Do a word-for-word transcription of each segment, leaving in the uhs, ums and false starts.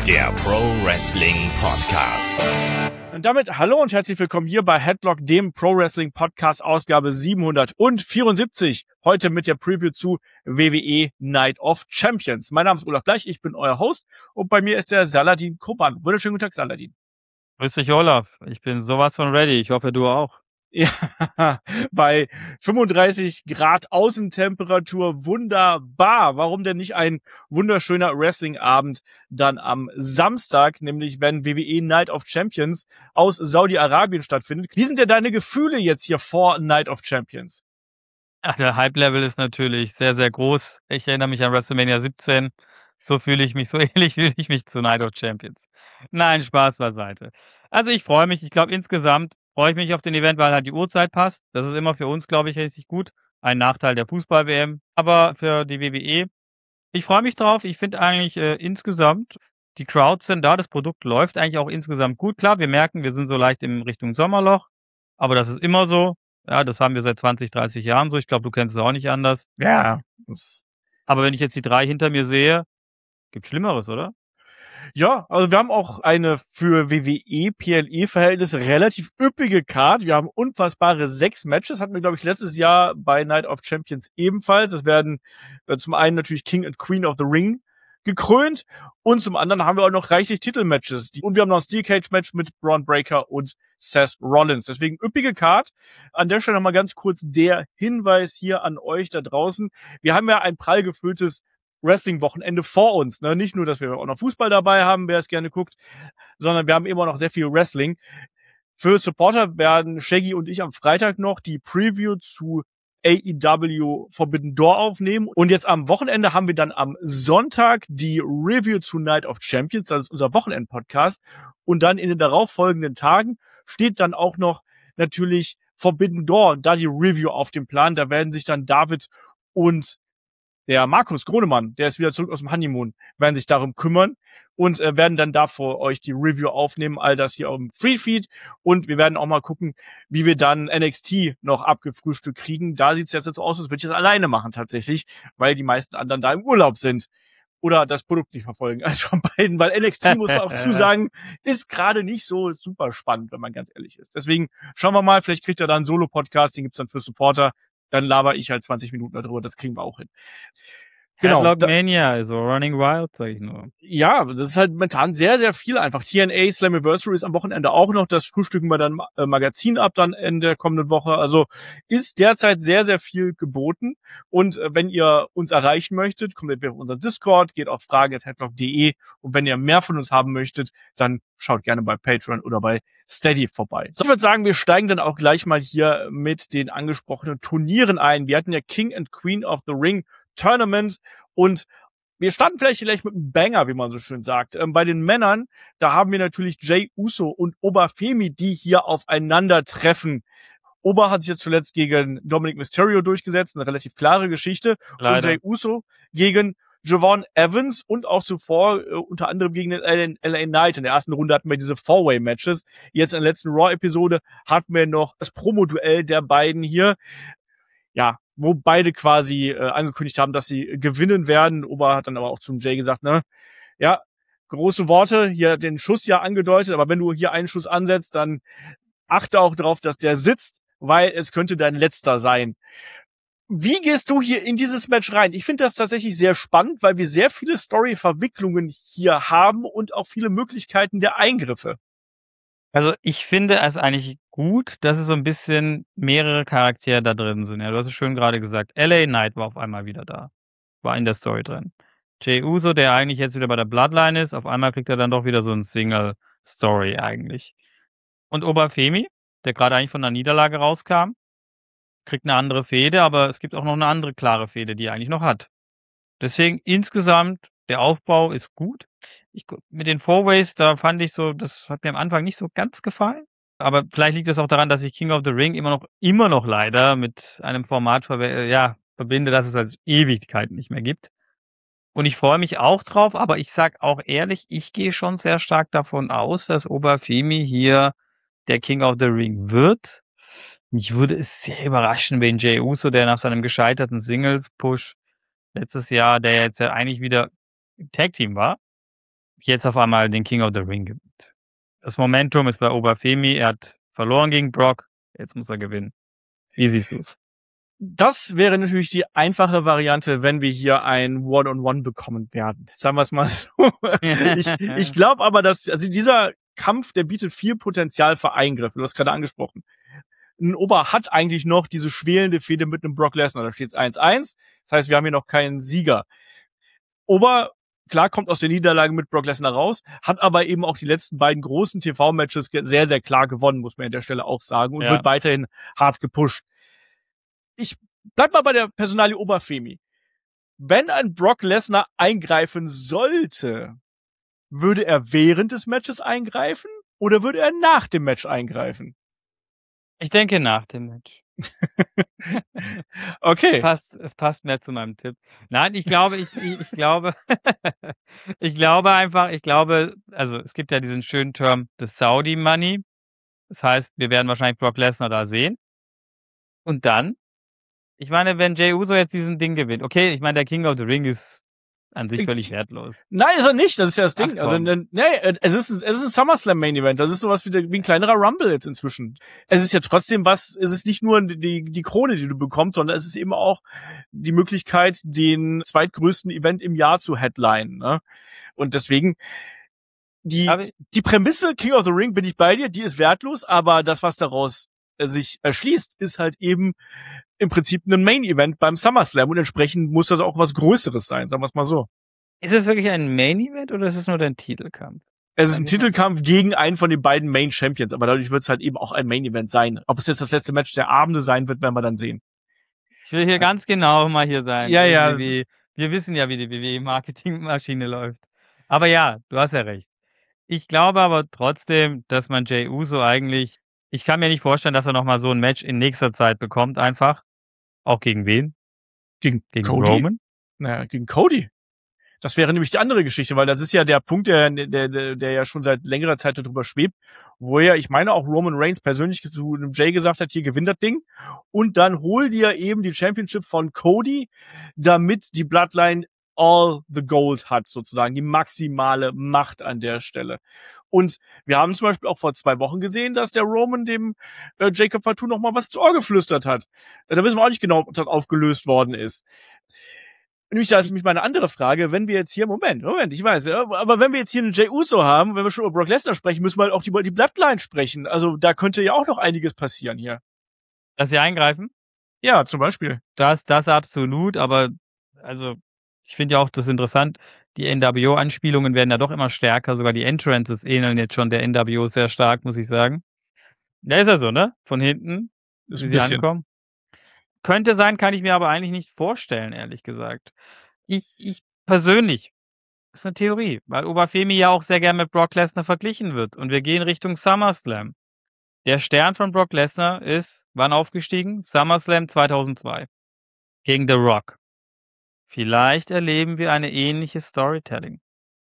der Pro Wrestling Podcast. Und damit hallo und herzlich willkommen hier bei Headlock, dem Pro Wrestling Podcast, Ausgabe siebenhundertvierundsiebzig. Heute mit der Preview zu W W E Night of Champions. Mein Name ist Olaf Bleich, ich bin euer Host und bei mir ist der Saladin Koban. Wunderschönen guten Tag, Saladin. Grüß dich, Olaf. Ich bin sowas von ready. Ich hoffe, du auch. Ja, bei fünfunddreißig Grad Außentemperatur wunderbar. Warum denn nicht ein wunderschöner Wrestling-Abend dann am Samstag, nämlich wenn W W E Night of Champions aus Saudi-Arabien stattfindet? Wie sind denn deine Gefühle jetzt hier vor Night of Champions? Ach, der Hype-Level ist natürlich sehr, sehr groß. Ich erinnere mich an WrestleMania siebzehn. So fühle ich mich, so ähnlich fühle ich mich zu Night of Champions. Nein, Spaß beiseite. Also ich freue mich. Ich glaube, insgesamt freue ich mich auf den Event, weil halt die Uhrzeit passt. Das ist immer für uns, glaube ich, richtig gut. Ein Nachteil der Fußball-W M. Aber für die W W E, ich freue mich drauf. Ich finde eigentlich äh, insgesamt, die Crowds sind da, das Produkt läuft eigentlich auch insgesamt gut. Klar, wir merken, wir sind so leicht in Richtung Sommerloch. Aber das ist immer so. Ja, das haben wir seit zwanzig, dreißig Jahren so. Ich glaube, du kennst es auch nicht anders. Ja. Aber wenn ich jetzt die drei hinter mir sehe, gibt Schlimmeres, oder? Ja, also wir haben auch eine für W W E P L E-Verhältnisse relativ üppige Card. Wir haben unfassbare sechs Matches, hatten wir, glaube ich, letztes Jahr bei Night of Champions ebenfalls. Das werden äh, zum einen natürlich King and Queen of the Ring gekrönt und zum anderen haben wir auch noch reichlich Titelmatches. Und wir haben noch ein Steel Cage Match mit Braun Breaker und Seth Rollins. Deswegen üppige Card. An der Stelle nochmal ganz kurz der Hinweis hier an euch da draußen. Wir haben ja ein prall gefülltes Wrestling-Wochenende vor uns. Ne? Nicht nur, dass wir auch noch Fußball dabei haben, wer es gerne guckt, sondern wir haben immer noch sehr viel Wrestling. Für Supporter werden Shaggy und ich am Freitag noch die Preview zu A E W Forbidden Door aufnehmen. Und jetzt am Wochenende haben wir dann am Sonntag die Review zu Night of Champions. Das ist unser Wochenend-Podcast. Und dann in den darauffolgenden Tagen steht dann auch noch natürlich Forbidden Door, da die Review auf dem Plan. Da werden sich dann David und der Markus Gronemann, der ist wieder zurück aus dem Honeymoon, werden sich darum kümmern und äh, werden dann da für euch die Review aufnehmen, all das hier auf dem Freefeed. Und wir werden auch mal gucken, wie wir dann N X T noch abgefrühstückt kriegen. Da sieht es jetzt so aus, als würde ich das alleine machen tatsächlich, weil die meisten anderen da im Urlaub sind oder das Produkt nicht verfolgen. Also von beiden, weil N X T, muss man auch zusagen, ist gerade nicht so super spannend, wenn man ganz ehrlich ist. Deswegen schauen wir mal, vielleicht kriegt ihr da einen Solo-Podcast, den gibt's dann für Supporter. Dann laber ich halt zwanzig Minuten darüber, das kriegen wir auch hin. Genau. Headlock Mania, also Running Wild, sag ich nur. Ja, das ist halt momentan sehr, sehr viel einfach. T N A Slammiversary ist am Wochenende auch noch. Das frühstücken wir dann äh, Magazin ab dann in der kommenden Woche. Also ist derzeit sehr, sehr viel geboten. Und äh, wenn ihr uns erreichen möchtet, kommt entweder auf unseren Discord, geht auf fragen at headlock punkt de. Und wenn ihr mehr von uns haben möchtet, dann schaut gerne bei Patreon oder bei Steady vorbei. So, ich würde sagen, wir steigen dann auch gleich mal hier mit den angesprochenen Turnieren ein. Wir hatten ja King and Queen of the Ring Tournament und wir starten vielleicht vielleicht mit einem Banger, wie man so schön sagt. Ähm, bei den Männern, da haben wir natürlich Jey Uso und Oberfemi, die hier aufeinandertreffen. Ober hat sich jetzt zuletzt gegen Dominic Mysterio durchgesetzt, eine relativ klare Geschichte. Leider. Und Jey Uso gegen Javon Evans und auch zuvor äh, unter anderem gegen den L A Knight. In der ersten Runde hatten wir diese Four-Way-Matches. Jetzt in der letzten Raw-Episode hatten wir noch das Promo-Duell der beiden hier. Ja, wo beide quasi äh, angekündigt haben, dass sie gewinnen werden. Ober hat dann aber auch zum Jay gesagt, ne, ja, große Worte, hier den Schuss ja angedeutet, aber wenn du hier einen Schuss ansetzt, dann achte auch darauf, dass der sitzt, weil es könnte dein letzter sein. Wie gehst du hier in dieses Match rein? Ich finde das tatsächlich sehr spannend, weil wir sehr viele Story-Verwicklungen hier haben und auch viele Möglichkeiten der Eingriffe. Also ich finde es eigentlich gut, dass es so ein bisschen mehrere Charaktere da drin sind. Ja, du hast es schön gerade gesagt. L A Knight war auf einmal wieder da. War in der Story drin. Jey Uso, der eigentlich jetzt wieder bei der Bloodline ist, auf einmal kriegt er dann doch wieder so ein Single-Story eigentlich. Und Oberfemi, der gerade eigentlich von einer Niederlage rauskam, kriegt eine andere Fehde, aber es gibt auch noch eine andere klare Fehde, die er eigentlich noch hat. Deswegen insgesamt, der Aufbau ist gut. Ich, mit den Four-Ways, da fand ich so, das hat mir am Anfang nicht so ganz gefallen. Aber vielleicht liegt es auch daran, dass ich King of the Ring immer noch, immer noch leider mit einem Format verwe- ja, verbinde, dass es als Ewigkeit nicht mehr gibt. Und ich freue mich auch drauf, aber ich sag auch ehrlich, ich gehe schon sehr stark davon aus, dass Oberfemi hier der King of the Ring wird. Mich würde es sehr überraschen, wenn Jey Uso, der nach seinem gescheiterten Singles-Push letztes Jahr, der jetzt ja eigentlich wieder im Tag-Team war, jetzt auf einmal den King of the Ring gewinnt. Das Momentum ist bei Obafemi, er hat verloren gegen Brock, jetzt muss er gewinnen. Wie siehst du es? Das wäre natürlich die einfache Variante, wenn wir hier ein One-on-One bekommen werden. Sagen wir es mal so. ich ich glaube aber, dass also dieser Kampf, der bietet viel Potenzial für Eingriffe. Du hast gerade angesprochen. Ein Ober hat eigentlich noch diese schwelende Fehde mit einem Brock Lesnar. Da steht es eins eins. Das heißt, wir haben hier noch keinen Sieger. Ober, klar, kommt aus der Niederlage mit Brock Lesnar raus, hat aber eben auch die letzten beiden großen T V-Matches sehr, sehr klar gewonnen, muss man an der Stelle auch sagen, und ja. wird weiterhin hart gepusht. Ich bleib mal bei der Personalie Obafemi. Wenn ein Brock Lesnar eingreifen sollte, würde er während des Matches eingreifen oder würde er nach dem Match eingreifen? Ich denke nach dem Match. Okay. Es passt, es passt mehr zu meinem Tipp. Nein, ich glaube, ich, ich, ich glaube, ich glaube einfach, ich glaube, also es gibt ja diesen schönen Term des Saudi Money. Das heißt, wir werden wahrscheinlich Brock Lesnar da sehen. Und dann, ich meine, wenn Jey Uso jetzt diesen Ding gewinnt, okay, ich meine, der King of the Ring ist an sich völlig wertlos. Nein, ist er nicht, das ist ja das Ding. Ach, also, nee, es ist, es ist ein SummerSlam Main Event, das ist sowas wie, der, wie ein kleinerer Rumble jetzt inzwischen. Es ist ja trotzdem was, es ist nicht nur die, die Krone, die du bekommst, sondern es ist eben auch die Möglichkeit, den zweitgrößten Event im Jahr zu headlinen, ne? Und deswegen, die, die Prämisse King of the Ring, bin ich bei dir, die ist wertlos, aber das, was daraus sich erschließt, ist halt eben im Prinzip ein Main-Event beim SummerSlam und entsprechend muss das auch was Größeres sein, sagen wir es mal so. Ist es wirklich ein Main-Event oder ist es nur dein Titelkampf? Es ist ein Titelkampf gegen einen von den beiden Main-Champions, aber dadurch wird es halt eben auch ein Main-Event sein. Ob es jetzt das letzte Match der Abende sein wird, werden wir dann sehen. Ich will hier ganz genau mal hier sein. Ja, ja. Wie, wir wissen ja, wie die W W E-Marketing-Maschine läuft. Aber ja, du hast ja recht. Ich glaube aber trotzdem, dass man Jey Uso eigentlich, ich kann mir nicht vorstellen, dass er nochmal so ein Match in nächster Zeit bekommt, einfach. Auch gegen wen? Gegen, gegen Cody? Roman? Naja, gegen Cody. Das wäre nämlich die andere Geschichte, weil das ist ja der Punkt, der, der, der, der ja schon seit längerer Zeit darüber schwebt, wo ja, ich meine, auch Roman Reigns persönlich zu Jay gesagt hat, hier gewinnt das Ding und dann hol dir eben die Championship von Cody, damit die Bloodline all the gold hat, sozusagen, die maximale Macht an der Stelle. Und wir haben zum Beispiel auch vor zwei Wochen gesehen, dass der Roman dem äh, Jacob Fatu noch mal was zu Ohr geflüstert hat. Da wissen wir auch nicht genau, ob das aufgelöst worden ist. Nämlich, da ist nämlich meine andere Frage, wenn wir jetzt hier, Moment, Moment, ich weiß, ja, aber wenn wir jetzt hier einen Jey Uso haben, wenn wir schon über Brock Lesnar sprechen, müssen wir halt auch über die Bloodline sprechen. Also da könnte ja auch noch einiges passieren hier. Dass sie eingreifen? Ja, zum Beispiel. Das, das absolut, aber also ich finde ja auch das interessant, die N W O-Anspielungen werden ja doch immer stärker, sogar die Entrances ähneln jetzt schon der N W O sehr stark, muss ich sagen. Ja, ist ja so, ne? Von hinten, ist wie sie ankommen. Könnte sein, kann ich mir aber eigentlich nicht vorstellen, ehrlich gesagt. Ich, ich persönlich, ist eine Theorie, weil Obafemi ja auch sehr gern mit Brock Lesnar verglichen wird und wir gehen Richtung SummerSlam. Der Stern von Brock Lesnar ist, wann aufgestiegen? SummerSlam zweitausendzwei. Gegen The Rock. Vielleicht erleben wir eine ähnliche Storytelling.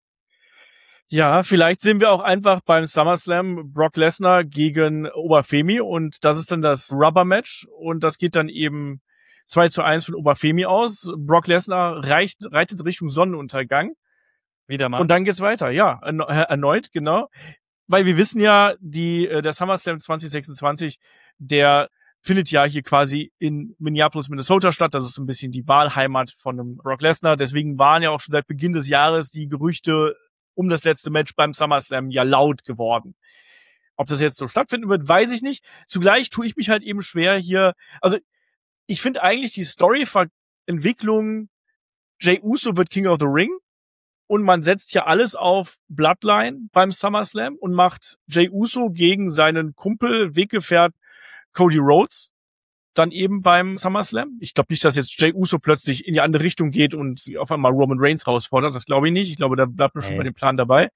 Ja, vielleicht sehen wir auch einfach beim SummerSlam Brock Lesnar gegen Obafemi und das ist dann das Rubber-Match und das geht dann eben zwei zu eins von Obafemi aus. Brock Lesnar reicht, reitet Richtung Sonnenuntergang. Wieder mal. Und dann geht's weiter, ja, erneut, genau. Weil wir wissen ja, die der SummerSlam zwanzig sechsundzwanzig, der findet ja hier quasi in Minneapolis, Minnesota statt. Das ist so ein bisschen die Wahlheimat von einem Brock Lesnar. Deswegen waren ja auch schon seit Beginn des Jahres die Gerüchte um das letzte Match beim SummerSlam ja laut geworden. Ob das jetzt so stattfinden wird, weiß ich nicht. Zugleich tue ich mich halt eben schwer hier, also ich finde eigentlich die Story-Entwicklung, Jey Uso wird King of the Ring und man setzt ja alles auf Bloodline beim SummerSlam und macht Jey Uso gegen seinen Kumpel, Weggefährt Cody Rhodes dann eben beim SummerSlam. Ich glaube nicht, dass jetzt Jey Uso plötzlich in die andere Richtung geht und auf einmal Roman Reigns herausfordert. Das glaube ich nicht. Ich glaube, da bleibt man schon hey. bei dem Plan dabei.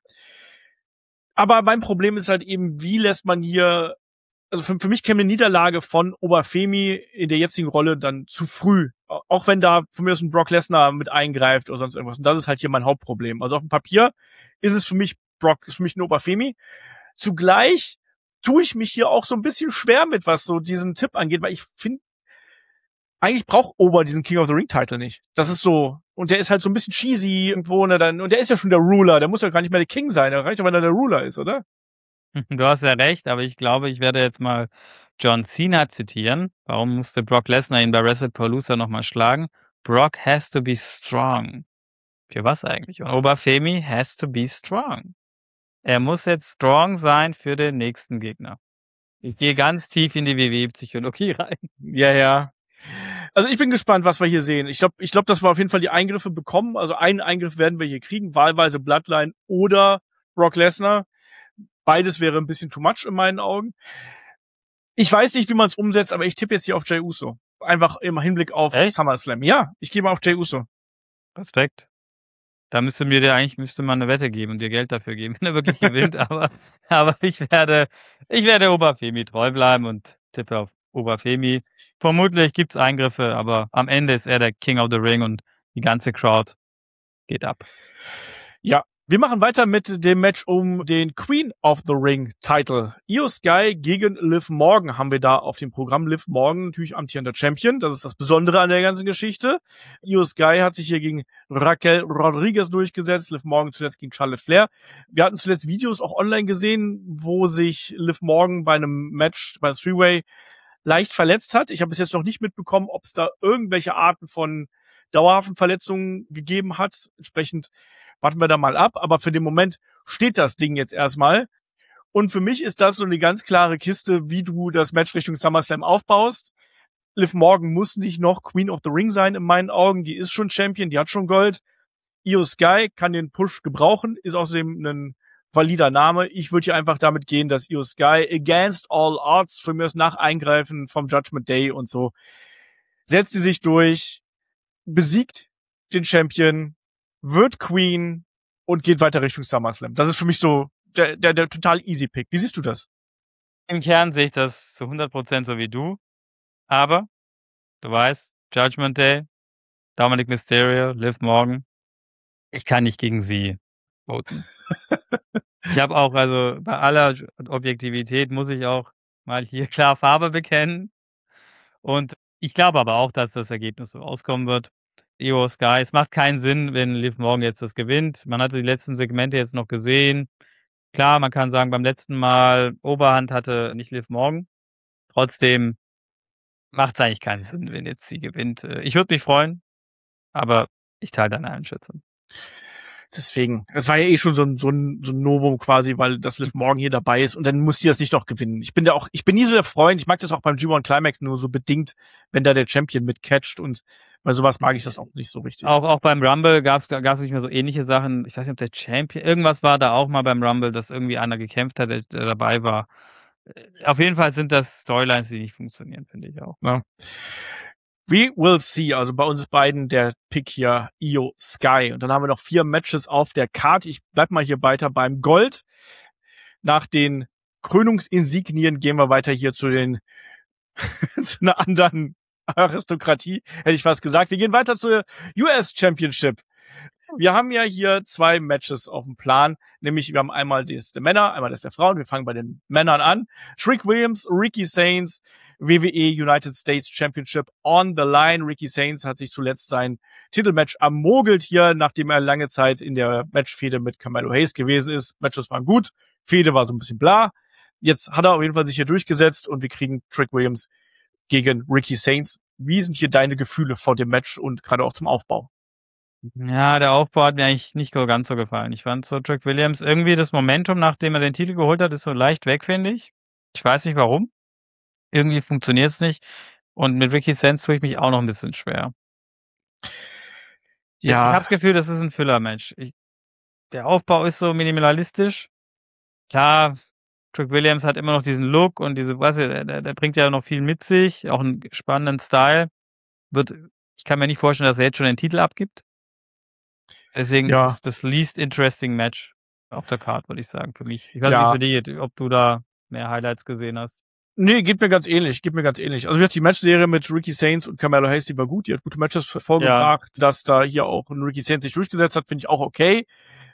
Aber mein Problem ist halt eben, wie lässt man hier, also für, für mich käme eine Niederlage von Obafemi in der jetzigen Rolle dann zu früh. Auch wenn da von mir aus ein Brock Lesnar mit eingreift oder sonst irgendwas. Und das ist halt hier mein Hauptproblem. Also auf dem Papier ist es für mich Brock, ist für mich ein Obafemi. Zugleich tue ich mich hier auch so ein bisschen schwer mit, was so diesen Tipp angeht, weil ich finde, eigentlich braucht Ober diesen King of the Ring Title nicht. Das ist so, Und der ist halt so ein bisschen cheesy irgendwo, ne, dann, und der ist ja schon der Ruler, der muss ja gar nicht mehr der King sein, der reicht ja, wenn er der Ruler ist, oder? Du hast ja recht, aber ich glaube, ich werde jetzt mal John Cena zitieren. Warum musste Brock Lesnar ihn bei WrestlePalooza nochmal schlagen? Brock has to be strong. Für was eigentlich? Und Obafemi has to be strong. Er muss jetzt strong sein für den nächsten Gegner. Ich gehe ganz tief in die W W E-Psychologie rein. Ja, ja. Also ich bin gespannt, was wir hier sehen. Ich glaube, ich glaube, dass wir auf jeden Fall die Eingriffe bekommen. Also einen Eingriff werden wir hier kriegen, wahlweise Bloodline oder Brock Lesnar. Beides wäre ein bisschen too much in meinen Augen. Ich weiß nicht, wie man es umsetzt, aber ich tippe jetzt hier auf Jey Uso. Einfach im Hinblick auf Echt? SummerSlam. Ja, ich gehe mal auf Jey Uso. Respekt. Da müsste mir der eigentlich müsste man eine Wette geben und dir Geld dafür geben, wenn er wirklich gewinnt. Aber, aber ich werde, ich werde Obafemi treu bleiben und tippe auf Obafemi. Vermutlich gibt's Eingriffe, aber am Ende ist er der King of the Ring und die ganze Crowd geht ab. Ja, wir machen weiter mit dem Match um den Queen of the Ring Title. Io Sky gegen Liv Morgan haben wir da auf dem Programm. Liv Morgan natürlich amtierender Champion. Das ist das Besondere an der ganzen Geschichte. Io Sky hat sich hier gegen Raquel Rodriguez durchgesetzt. Liv Morgan zuletzt gegen Charlotte Flair. Wir hatten zuletzt Videos auch online gesehen, wo sich Liv Morgan bei einem Match, bei Three-Way leicht verletzt hat. Ich habe bis jetzt noch nicht mitbekommen, ob es da irgendwelche Arten von dauerhaften Verletzungen gegeben hat. Entsprechend warten wir da mal ab, aber für den Moment steht das Ding jetzt erstmal. Und für mich ist das so eine ganz klare Kiste, wie du das Match Richtung SummerSlam aufbaust. Liv Morgan muss nicht noch Queen of the Ring sein in meinen Augen. Die ist schon Champion, die hat schon Gold. Io Sky kann den Push gebrauchen, ist außerdem ein valider Name. Ich würde hier einfach damit gehen, dass Io Sky against all odds, für mich ist nach Eingreifen vom Judgment Day und so, setzt sie sich durch, besiegt den Champion, wird Queen und geht weiter Richtung SummerSlam. Das ist für mich so der, der, der total easy Pick. Wie siehst du das? Im Kern sehe ich das zu hundert Prozent so wie du. Aber, du weißt, Judgment Day, Dominic Mysterio, Liv Morgan. Ich kann nicht gegen sie voten. Ich habe auch, also bei aller Objektivität muss ich auch mal hier klar Farbe bekennen. Und ich glaube aber auch, dass das Ergebnis so rauskommen wird. Io Sky, es macht keinen Sinn, wenn Liv Morgan jetzt das gewinnt. Man hatte die letzten Segmente jetzt noch gesehen. Klar, man kann sagen, beim letzten Mal Oberhand hatte nicht Liv Morgan. Trotzdem macht es eigentlich keinen Sinn, wenn jetzt sie gewinnt. Ich würde mich freuen, aber ich teile deine Einschätzung. Deswegen, es war ja eh schon so ein, so ein, so ein Novum quasi, weil das Liv Morgan hier dabei ist und dann muss die das nicht noch gewinnen. Ich bin da auch, ich bin nie so der Freund, ich mag das auch beim G eins Climax nur so bedingt, wenn da der Champion mitcatcht und bei sowas mag ich das auch nicht so richtig. Auch, auch beim Rumble gab es gab's nicht mehr so ähnliche Sachen. Ich weiß nicht, ob der Champion, irgendwas war da auch mal beim Rumble, dass irgendwie einer gekämpft hat, der, der dabei war. Auf jeden Fall sind das Storylines, die nicht funktionieren, finde ich auch. Ja. We will see. Also bei uns beiden der Pick hier Io Sky. Und dann haben wir noch vier Matches auf der Card. Ich bleib mal hier weiter beim Gold. Nach den Krönungsinsignien gehen wir weiter hier zu den zu einer anderen Aristokratie, hätte ich fast gesagt. Wir gehen weiter zur U S Championship. Wir haben ja hier zwei Matches auf dem Plan, nämlich wir haben einmal das der Männer, einmal das der Frauen. Wir fangen bei den Männern an. Trick Williams, Ricky Sainz, W W E United States Championship on the line. Ricky Sainz hat sich zuletzt sein Titelmatch ermogelt hier, nachdem er lange Zeit in der Matchfehde mit Carmelo Hayes gewesen ist. Matches waren gut, Fehde war so ein bisschen bla. Jetzt hat er auf jeden Fall sich hier durchgesetzt und wir kriegen Trick Williams gegen Ricky Sainz. Wie sind hier deine Gefühle vor dem Match und gerade auch zum Aufbau? Ja, der Aufbau hat mir eigentlich nicht ganz so gefallen. Ich fand so Trick Williams irgendwie das Momentum, nachdem er den Titel geholt hat, ist so leicht weg, finde ich. Ich weiß nicht warum. Irgendwie funktioniert es nicht. Und mit Ricky Sainz tue ich mich auch noch ein bisschen schwer. Ja. Ich habe das Gefühl, das ist ein Filler-Match. Ich, der Aufbau ist so minimalistisch. Klar, Trick Williams hat immer noch diesen Look und diese, weißt du, der, der bringt ja noch viel mit sich, auch einen spannenden Style. Wird, ich kann mir nicht vorstellen, dass er jetzt schon den Titel abgibt. Deswegen ja. ist es das least interesting Match auf der Card, würde ich sagen, für mich. Ich weiß ja. nicht, wie für dich, ob du da mehr Highlights gesehen hast. Nee, geht mir ganz ähnlich, geht mir ganz ähnlich. Also die Matchserie mit Ricky Sainz und Carmelo Hayes, die war gut, die hat gute Matches vorgebracht. Ja. Dass da hier auch ein Ricky Sainz sich durchgesetzt hat, finde ich auch okay.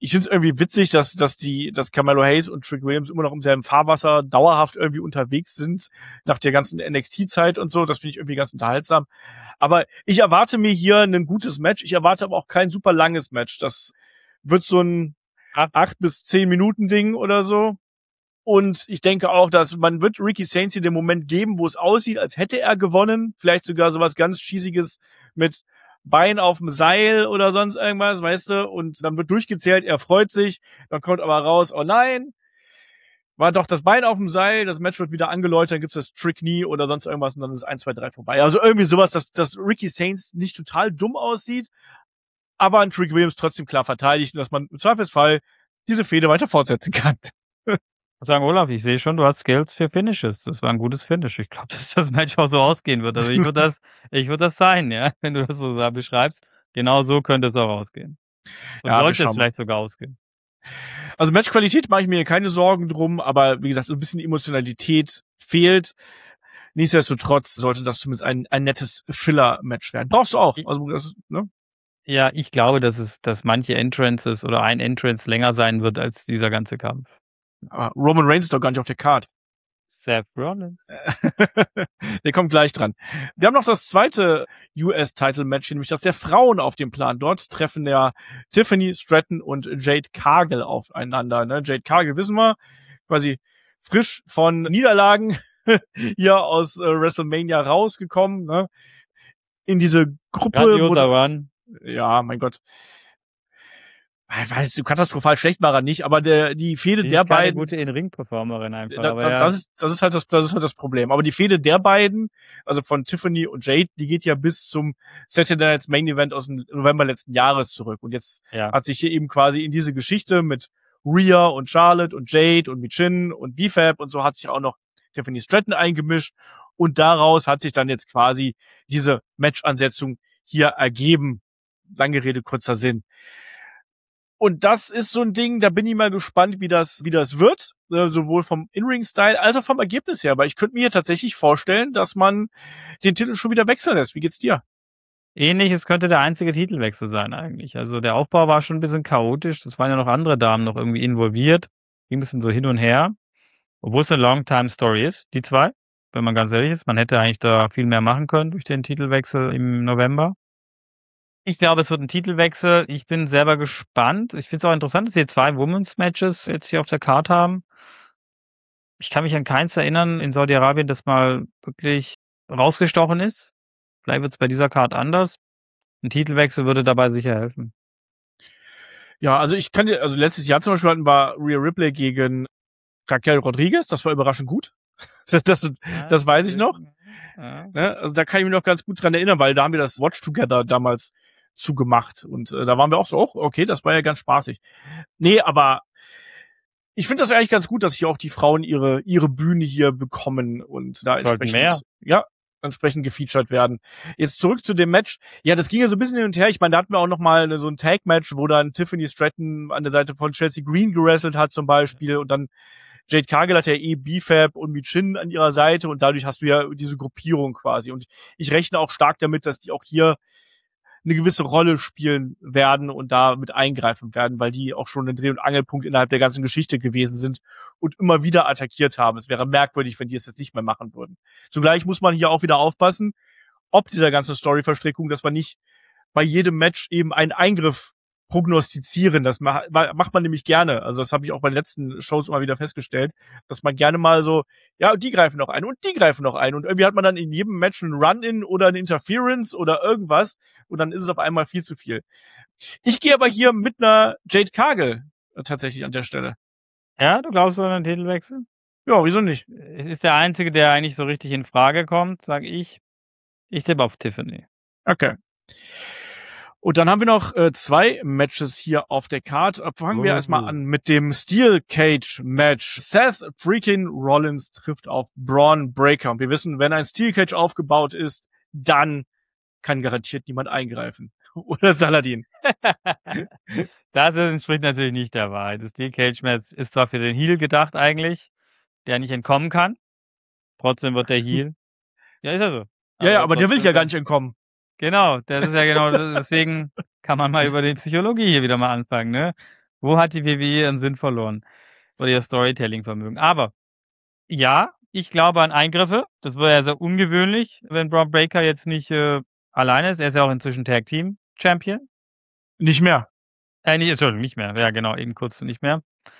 ich finde es irgendwie witzig, dass, dass die, dass Carmelo Hayes und Trick Williams immer noch im selben Fahrwasser dauerhaft irgendwie unterwegs sind, nach der ganzen N X T-Zeit und so. Das finde ich irgendwie ganz unterhaltsam. Aber ich erwarte mir hier ein gutes Match. Ich erwarte aber auch kein super langes Match. Das wird so ein acht bis zehn Minuten Ding oder so. Und ich denke auch, dass man wird Ricky Saints hier den Moment geben, wo es aussieht, als hätte er gewonnen. Vielleicht sogar sowas ganz Cheesiges mit Bein auf dem Seil oder sonst irgendwas, weißt du? Und dann wird durchgezählt, er freut sich. Dann kommt aber raus, oh nein, war doch das Bein auf dem Seil. Das Match wird wieder angeläutet, dann gibt's das Trick Knee oder sonst irgendwas und dann ist eins, zwei, drei vorbei. Also irgendwie sowas, dass, dass Ricky Saints nicht total dumm aussieht, aber ein Trick Williams trotzdem klar verteidigt und dass man im Zweifelsfall diese Fehde weiter fortsetzen kann. Ich muss sagen, Olaf, ich sehe schon, du hast Skills für Finishes. Das war ein gutes Finish. Ich glaube, dass das Match auch so ausgehen wird. Also ich würde das, ich würde das sein, ja, wenn du das so beschreibst. Genau so könnte es auch ausgehen. Und Ja, wir sollte es schauen. vielleicht sogar ausgehen. Also Matchqualität mache ich mir keine Sorgen drum, aber wie gesagt, so ein bisschen Emotionalität fehlt. Nichtsdestotrotz sollte das zumindest ein, ein nettes Filler-Match werden. Brauchst du auch. Also, das, ne? Ja, ich glaube, dass es, dass manche Entrances oder ein Entrance länger sein wird als dieser ganze Kampf. Aber Roman Reigns ist doch gar nicht auf der Card. Seth Rollins. Der kommt gleich dran. Wir haben noch das zweite U S-Title-Match, nämlich das der Frauen auf dem Plan. Dort treffen ja Tiffany Stratton und Jade Cargill aufeinander. Ne? Jade Cargill, wissen wir, quasi frisch von Niederlagen hier aus äh, WrestleMania rausgekommen. Ne? In diese Gruppe. Grandioser Run. Ja, mein Gott. Ich weiß, katastrophal schlecht war er nicht, aber der, die Fehde Die der ist keine beiden. gute In-Ring-Performerin einfach. Da, aber da, ja. das, ist, das ist halt das, das ist halt das Problem. Aber die Fehde der beiden, also von Tiffany und Jade, die geht ja bis zum Saturday Night's Main Event aus dem November letzten Jahres zurück. Und jetzt Ja. hat sich hier eben quasi in diese Geschichte mit Rhea und Charlotte und Jade und Michin und B-Fab und so hat sich auch noch Tiffany Stratton eingemischt. Und daraus hat sich dann jetzt quasi diese Match-Ansetzung hier ergeben. Lange Rede, kurzer Sinn. Und das ist so ein Ding, da bin ich mal gespannt, wie das, wie das wird, äh, sowohl vom In-Ring-Style als auch vom Ergebnis her. Aber ich könnte mir hier tatsächlich vorstellen, dass man den Titel schon wieder wechseln lässt. Wie geht's dir? Ähnliches könnte der einzige Titelwechsel sein eigentlich. Also der Aufbau war schon ein bisschen chaotisch. Das waren ja noch andere Damen noch irgendwie involviert. Ging ein bisschen so hin und her. Obwohl es eine Long-Time-Story ist, die zwei. Wenn man ganz ehrlich ist. Man hätte eigentlich da viel mehr machen können durch den Titelwechsel im November. Ich glaube, es wird ein Titelwechsel. Ich bin selber gespannt. Ich finde es auch interessant, dass wir zwei Women's Matches jetzt hier auf der Card haben. Ich kann mich an keins erinnern in Saudi-Arabien, das mal wirklich rausgestochen ist. Vielleicht wird es bei dieser Card anders. Ein Titelwechsel würde dabei sicher helfen. Ja, also ich kann dir, also letztes Jahr zum Beispiel hatten wir Rhea Ripley gegen Raquel Rodriguez. Das war überraschend gut. Das, das, das weiß ich noch. Ja. Ne? Also da kann ich mich noch ganz gut dran erinnern, weil da haben wir das Watch Together damals zugemacht. Und äh, da waren wir auch so, oh, okay, das war ja ganz spaßig. Nee, aber ich finde das eigentlich ganz gut, dass hier auch die Frauen ihre ihre Bühne hier bekommen und da Sollten entsprechend mehr. ja entsprechend gefeatured werden. Jetzt zurück zu dem Match. Ja, das ging ja so ein bisschen hin und her. Ich meine, da hatten wir auch noch mal so ein Tag-Match, wo dann Tiffany Stratton an der Seite von Chelsea Green gewrestelt hat zum Beispiel und dann Jade Cargill hat ja eh B-Fab und Michin an ihrer Seite und dadurch hast du ja diese Gruppierung quasi. Und ich rechne auch stark damit, dass die auch hier eine gewisse Rolle spielen werden und da mit eingreifen werden, weil die auch schon ein Dreh- und Angelpunkt innerhalb der ganzen Geschichte gewesen sind und immer wieder attackiert haben. Es wäre merkwürdig, wenn die es jetzt nicht mehr machen würden. Zugleich muss man hier auch wieder aufpassen, ob dieser ganzen Story-Verstrickung, dass wir nicht bei jedem Match eben einen Eingriff prognostizieren. Das macht man nämlich gerne. Also das habe ich auch bei den letzten Shows immer wieder festgestellt, dass man gerne mal so, ja, und die greifen noch ein und die greifen noch ein und irgendwie hat man dann in jedem Match einen Run-In oder eine Interference oder irgendwas und dann ist es auf einmal viel zu viel. Ich gehe aber hier mit einer Jade Cargill tatsächlich an der Stelle. Ja, du glaubst an einen Titelwechsel? Ja, wieso nicht? Es ist der einzige, der eigentlich so richtig in Frage kommt, sag ich. Ich tippe auf Tiffany. Okay. Und dann haben wir noch äh, zwei Matches hier auf der Card. Fangen wir Oh. erstmal an mit dem Steel Cage Match. Seth freaking Rollins trifft auf Braun Breaker. Und wir wissen, wenn ein Steel Cage aufgebaut ist, dann kann garantiert niemand eingreifen. Oder Saladin. Das entspricht natürlich nicht der Wahrheit. Das Steel Cage Match ist zwar für den Heel gedacht eigentlich, der nicht entkommen kann. Trotzdem wird der Heel. Ja, ist er so. Ja, ja, aber der will trotzdem ja gar dann- nicht entkommen. Genau, das ist ja genau, das- deswegen kann man mal über die Psychologie hier wieder mal anfangen, ne? Wo hat die W W E ihren Sinn verloren? Oder ihr Storytelling-Vermögen? Aber ja, ich glaube an Eingriffe. Das wäre ja sehr ungewöhnlich, wenn Bron Breakker jetzt nicht äh, alleine ist. Er ist ja auch inzwischen Tag Team Champion. Nicht mehr. Äh, nicht, Entschuldigung, nicht mehr. Ja, genau, eben kurz nicht mehr.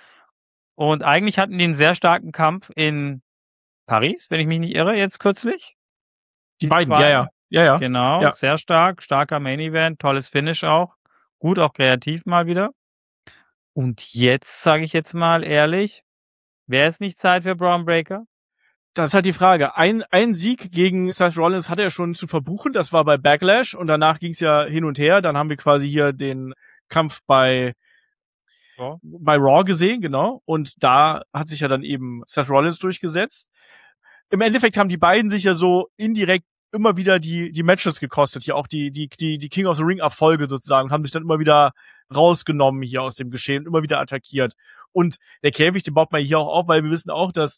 Und eigentlich hatten die einen sehr starken Kampf in Paris, wenn ich mich nicht irre, jetzt kürzlich. Die beiden, ja, zwei. ja. Ja, ja. Genau, Ja. sehr stark, starker Main Event, tolles Finish auch. Gut, auch kreativ mal wieder. Und jetzt, sage ich jetzt mal ehrlich, wäre es nicht Zeit für Bron Breakker? Das ist halt die Frage. Ein, ein Sieg gegen Seth Rollins hat er schon zu verbuchen. Das war bei Backlash und danach ging es ja hin und her. Dann haben wir quasi hier den Kampf bei Ja. bei Raw gesehen, genau. Und da hat sich ja dann eben Seth Rollins durchgesetzt. Im Endeffekt haben die beiden sich ja so indirekt immer wieder die die Matches gekostet, hier auch die die die die King of the Ring Erfolge sozusagen, und haben sich dann immer wieder rausgenommen hier aus dem Geschehen, immer wieder attackiert. Und der Käfig, den baut man hier auch auf, weil wir wissen auch, dass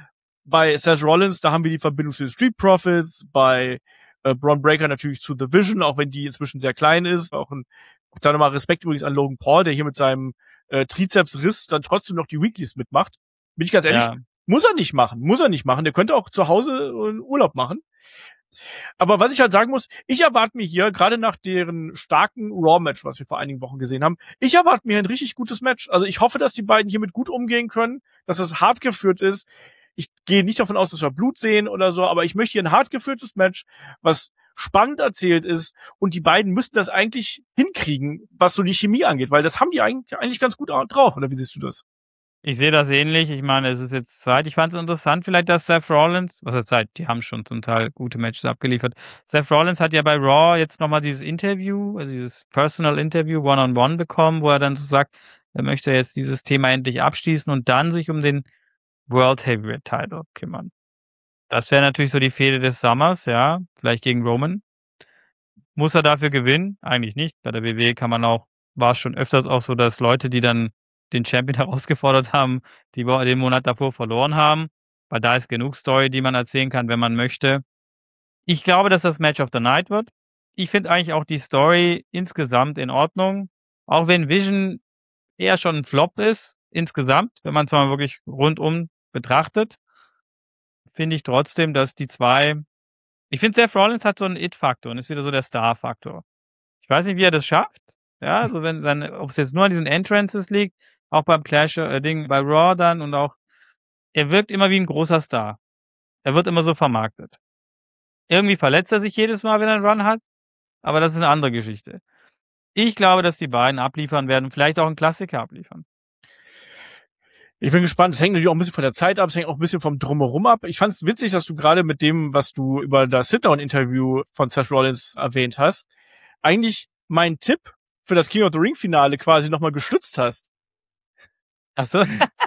bei Seth Rollins, da haben wir die Verbindung zu den Street Profits, bei äh, Bron Breakker natürlich zu The Vision, auch wenn die inzwischen sehr klein ist. Auch ein, auch da nochmal Respekt übrigens an Logan Paul, der hier mit seinem äh, Trizepsriss dann trotzdem noch die Weeklies mitmacht. Bin ich ganz ehrlich, Ja. muss er nicht machen, muss er nicht machen. Der könnte auch zu Hause einen Urlaub machen. Aber was ich halt sagen muss, ich erwarte mir hier, gerade nach deren starken Raw-Match, was wir vor einigen Wochen gesehen haben, ich erwarte mir ein richtig gutes Match. Also ich hoffe, dass die beiden hiermit gut umgehen können, dass es hart geführt ist. Ich gehe nicht davon aus, dass wir Blut sehen oder so, aber ich möchte hier ein hart geführtes Match, was spannend erzählt ist, und die beiden müssten das eigentlich hinkriegen, was so die Chemie angeht, weil das haben die eigentlich ganz gut drauf, oder wie siehst du das? Ich sehe das ähnlich. Ich meine, es ist jetzt Zeit. Ich fand es interessant vielleicht, dass Seth Rollins, was heißt Zeit, die haben schon zum Teil gute Matches abgeliefert. Seth Rollins hat ja bei Raw jetzt nochmal dieses Interview, also dieses Personal Interview One-on-One bekommen, wo er dann so sagt, er möchte jetzt dieses Thema endlich abschließen und dann sich um den World Heavyweight Title kümmern. Das wäre natürlich so die Fehde des Sommers, ja, vielleicht gegen Roman. Muss er dafür gewinnen? Eigentlich nicht. Bei der W W E kann man auch, war es schon öfters auch so, dass Leute, die dann den Champion herausgefordert haben, die den Monat davor verloren haben, weil da ist genug Story, die man erzählen kann, wenn man möchte. Ich glaube, dass das Match of the Night wird. Ich finde eigentlich auch die Story insgesamt in Ordnung, auch wenn Vision eher schon ein Flop ist, insgesamt, wenn man es mal wirklich rundum betrachtet, finde ich trotzdem, dass die zwei, ich finde, Seth Rollins hat so einen It-Faktor und ist wieder so der Star-Faktor. Ich weiß nicht, wie er das schafft. Ja, also wenn seine, ob es jetzt nur an diesen Entrances liegt, auch beim Clash äh, Ding bei Raw dann, und auch, er wirkt immer wie ein großer Star. Er wird immer so vermarktet. Irgendwie verletzt er sich jedes Mal, wenn er einen Run hat, aber das ist eine andere Geschichte. Ich glaube, dass die beiden abliefern werden, vielleicht auch einen Klassiker abliefern. Ich bin gespannt. Es hängt natürlich auch ein bisschen von der Zeit ab, es hängt auch ein bisschen vom Drumherum ab. Ich fand es witzig, dass du gerade mit dem, was du über das Sit-Down-Interview von Seth Rollins erwähnt hast, eigentlich meinen Tipp für das King of the Ring Finale quasi nochmal gestützt hast. Ach so.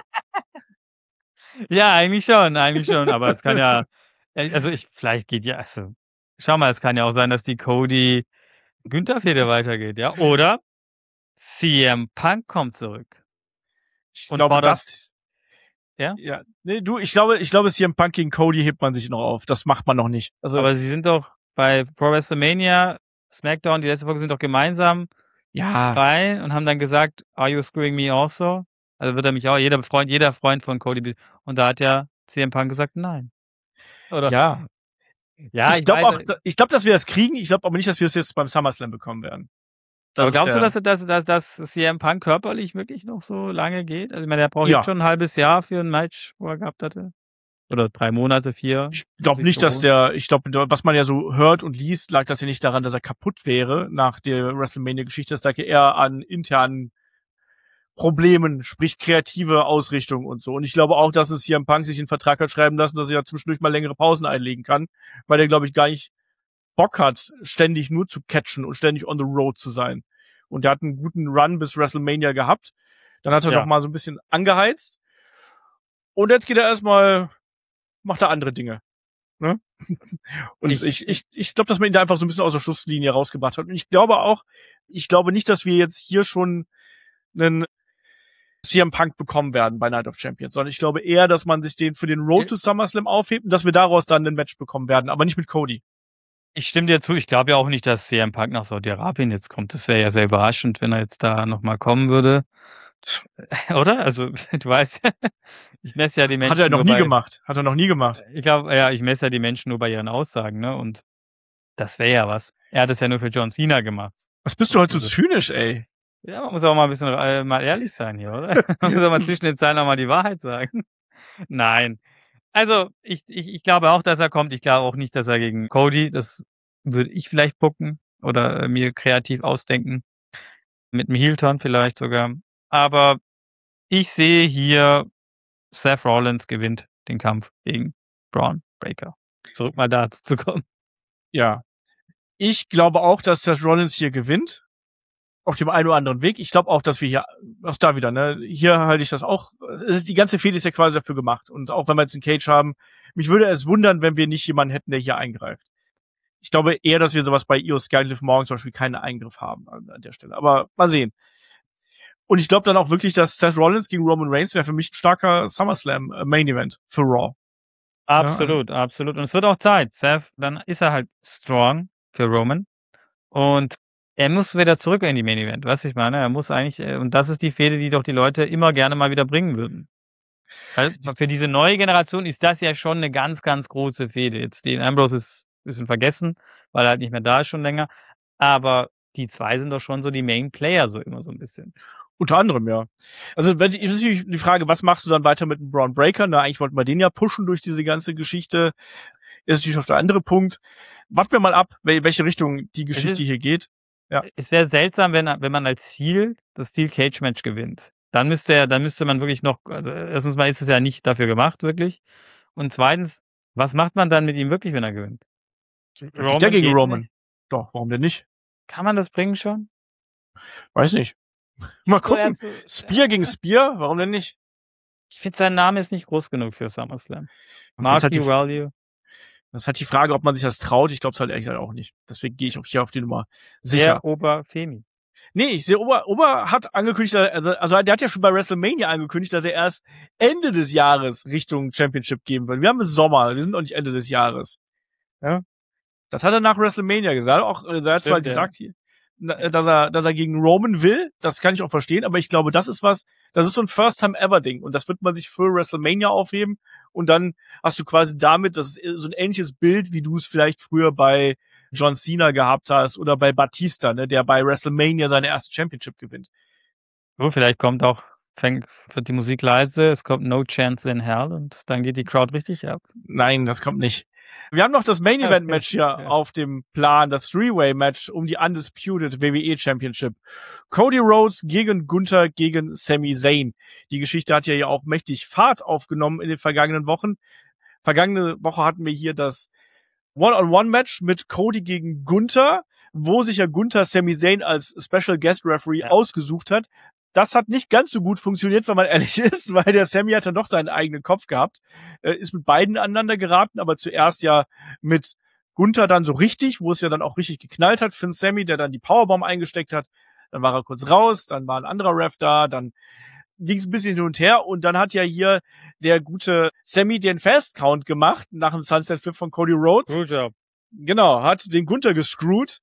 Ja, eigentlich schon, eigentlich schon, aber es kann ja, also ich, vielleicht geht ja, also, schau mal, es kann ja auch sein, dass die Cody Günther-Fehde weitergeht, ja, oder C M Punk kommt zurück. Ich Und glaube, fordert- das, Ja? ja, nee, du, ich glaube, ich glaube, C M Punk gegen Cody hebt man sich noch auf. Das macht man noch nicht. Also, Aber sie sind doch bei Pro WrestleMania, SmackDown, die letzte Folge, sind doch gemeinsam ja, rein und haben dann gesagt, are you screwing me also? Also wird er mich auch, jeder Freund, jeder Freund von Cody, be- und da hat ja C M Punk gesagt, nein. Oder? ja. Ja, ich glaube auch, weiß, da- ich glaube, dass wir das kriegen. Ich glaube aber nicht, dass wir es jetzt beim SummerSlam bekommen werden. Das aber ist glaubst ja, du, dass, dass, dass, dass C M Punk körperlich wirklich noch so lange geht? Also ich meine, der braucht Ja. jetzt schon ein halbes Jahr für ein Match, wo er gehabt hatte. Oder drei Monate, vier. Ich glaube nicht, dass der, ich glaube, was man ja so hört und liest, lag das ja nicht daran, dass er kaputt wäre nach der WrestleMania-Geschichte. Das lag ja eher an internen Problemen, sprich kreative Ausrichtung und so. Und ich glaube auch, dass es C M Punk sich einen Vertrag hat schreiben lassen, dass er ja zwischendurch mal längere Pausen einlegen kann, weil der, glaube ich, gar nicht Bock hat, ständig nur zu catchen und ständig on the road zu sein. Und der hat einen guten Run bis WrestleMania gehabt. Dann hat er Ja. noch mal so ein bisschen angeheizt. Und jetzt geht er erstmal, macht er andere Dinge. Ne? Und Ich- ich, ich, ich glaube, dass man ihn da einfach so ein bisschen aus der Schusslinie rausgebracht hat. Und ich glaube auch, ich glaube nicht, dass wir jetzt hier schon einen C M Punk bekommen werden bei Night of Champions, sondern ich glaube eher, dass man sich den für den Road to SummerSlam aufhebt und dass wir daraus dann ein Match bekommen werden, aber nicht mit Cody. Ich stimme dir zu, ich glaube ja auch nicht, dass C M Punk nach Saudi-Arabien jetzt kommt. Das wäre ja sehr überraschend, wenn er jetzt da nochmal kommen würde. Oder? Also, du weißt, ich messe ja die Menschen Hat er noch nur nie bei, gemacht. Hat er noch nie gemacht. ich glaube, ja, ich messe ja die Menschen nur bei ihren Aussagen, ne? Und das wäre ja was. Er hat es ja nur für John Cena gemacht. Was bist du heute so Also, zynisch, ey? ja, man muss auch mal ein bisschen äh, mal ehrlich sein hier, oder? Man muss auch mal zwischen den Zeilen auch mal die Wahrheit sagen. Nein. Also, ich, ich, ich glaube auch, dass er kommt. Ich glaube auch nicht, dass er gegen Cody, das würde ich vielleicht gucken oder äh, mir kreativ ausdenken. Mit einem Heel-Turn vielleicht sogar. Aber ich sehe hier, Seth Rollins gewinnt den Kampf gegen Braun Breaker. Zurück mal dazu zu kommen. Ja. Ich glaube auch, dass Seth Rollins hier gewinnt. Auf dem einen oder anderen Weg. Ich glaube auch, dass wir hier, auch da wieder, ne, hier halte ich das auch, es ist, die ganze Fehde ist ja quasi dafür gemacht. Und auch wenn wir jetzt einen Cage haben, mich würde es wundern, wenn wir nicht jemanden hätten, der hier eingreift. Ich glaube eher, dass wir sowas bei Io Sky und Liv Morgan zum Beispiel keinen Eingriff haben an, an der Stelle. Aber mal sehen. Und ich glaube dann auch wirklich, dass Seth Rollins gegen Roman Reigns wäre für mich ein starker SummerSlam äh, Main Event für Raw. Absolut, ja. absolut. Und es wird auch Zeit. Seth, dann ist er halt strong für Roman. Und er muss wieder zurück in die Main Event, weißt du, ich meine? Er muss eigentlich, und das ist die Fehde, die doch die Leute immer gerne mal wieder bringen würden. Weil für diese neue Generation ist das ja schon eine ganz, ganz große Fehde. Jetzt Dean Ambrose ist ein bisschen vergessen, weil er halt nicht mehr da ist schon länger. Aber die zwei sind doch schon so die Main Player, so immer so ein bisschen. Unter anderem, ja. Also, wenn die, ist natürlich die Frage, was machst du dann weiter mit dem Braun Breaker? Na, eigentlich wollten wir den ja pushen durch diese ganze Geschichte. Ist natürlich noch der andere Punkt. Warten wir mal ab, welche Richtung die Geschichte ist, hier geht. Ja. Es wäre seltsam, wenn, wenn man als Heel das Steel Cage Match gewinnt. Dann müsste er, dann müsste man wirklich noch, also erstens mal ist es ja nicht dafür gemacht, wirklich. Und zweitens, was macht man dann mit ihm wirklich, wenn er gewinnt? Roman geht ja gegen geht Roman. Nicht. Doch, warum denn nicht? Kann man das bringen schon? Weiß nicht. Mal gucken. So, Spear gegen Spear, warum denn nicht? Ich finde, sein Name ist nicht groß genug für SummerSlam. Marquee Value. Das ist halt die Frage, ob man sich das traut. Ich glaube es halt ehrlich gesagt auch nicht. Deswegen gehe ich auch hier auf die Nummer sicher. Der Oberfemi. Nee, ich sehe, Ober, Ober hat angekündigt, also, also der hat ja schon bei WrestleMania angekündigt, dass er erst Ende des Jahres Richtung Championship geben wird. Wir haben Sommer, wir sind noch nicht Ende des Jahres. Ja? Das hat er nach WrestleMania gesagt. Auch, er hat zwar gesagt hier, dass er, dass er gegen Roman will. Das kann ich auch verstehen, aber ich glaube, das ist was, das ist so ein First-Time-Ever-Ding. Und das wird man sich für WrestleMania aufheben. Und dann hast du quasi damit, das ist so ein ähnliches Bild, wie du es vielleicht früher bei John Cena gehabt hast oder bei Batista, ne, der bei WrestleMania seine erste Championship gewinnt. So, vielleicht kommt auch, fängt, wird die Musik leise, es kommt No Chance in Hell und dann geht die Crowd richtig ab. Nein, das kommt nicht. Wir haben noch das Main Event Match hier ja. auf dem Plan, das Three-Way Match um die Undisputed W W E Championship. Cody Rhodes gegen Gunther gegen Sami Zayn. Die Geschichte hat ja hier auch mächtig Fahrt aufgenommen in den vergangenen Wochen. Vergangene Woche hatten wir hier das One-on-One-Match mit Cody gegen Gunther, wo sich ja Gunther Sami Zayn als Special Guest Referee ja. ausgesucht hat. Das hat nicht ganz so gut funktioniert, wenn man ehrlich ist, weil der Sami hat dann doch seinen eigenen Kopf gehabt, äh, ist mit beiden aneinander geraten, aber zuerst ja mit Gunther dann so richtig, wo es ja dann auch richtig geknallt hat für den Sami, der dann die Powerbomb eingesteckt hat. Dann war er kurz raus, dann war ein anderer Ref da, dann ging es ein bisschen hin und her und dann hat ja hier der gute Sami den Fast-Count gemacht nach dem Sunset-Flip von Cody Rhodes. Good job. Genau, hat den Gunther gescrewt.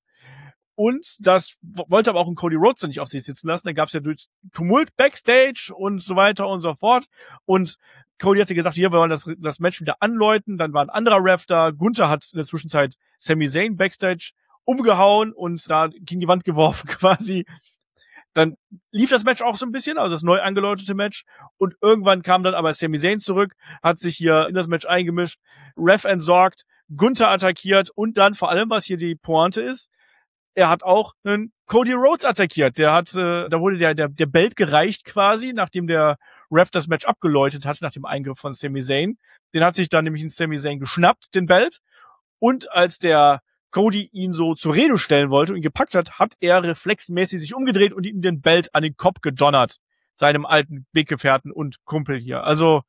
Und das wollte aber auch ein Cody Rhodes nicht auf sich sitzen lassen. Da gab es ja durch Tumult Backstage und so weiter und so fort. Und Cody hatte gesagt, hier, wir wollen das, das Match wieder anläuten. Dann war ein anderer Ref da. Gunther hat in der Zwischenzeit Sami Zayn Backstage umgehauen und da gegen die Wand geworfen quasi. Dann lief das Match auch so ein bisschen, also das neu angeläutete Match. Und irgendwann kam dann aber Sami Zayn zurück, hat sich hier in das Match eingemischt, Ref entsorgt, Gunther attackiert und dann vor allem, was hier die Pointe ist, er hat auch einen Cody Rhodes attackiert. Der hat, äh, da wurde der, der, der Belt gereicht quasi, nachdem der Ref das Match abgeläutet hat, nach dem Eingriff von Sami Zayn. Den hat sich dann nämlich ein Sami Zayn geschnappt, den Belt. Und als der Cody ihn so zur Rede stellen wollte und ihn gepackt hat, hat er reflexmäßig sich umgedreht und ihm den Belt an den Kopf gedonnert. Seinem alten Weggefährten und Kumpel hier. Also,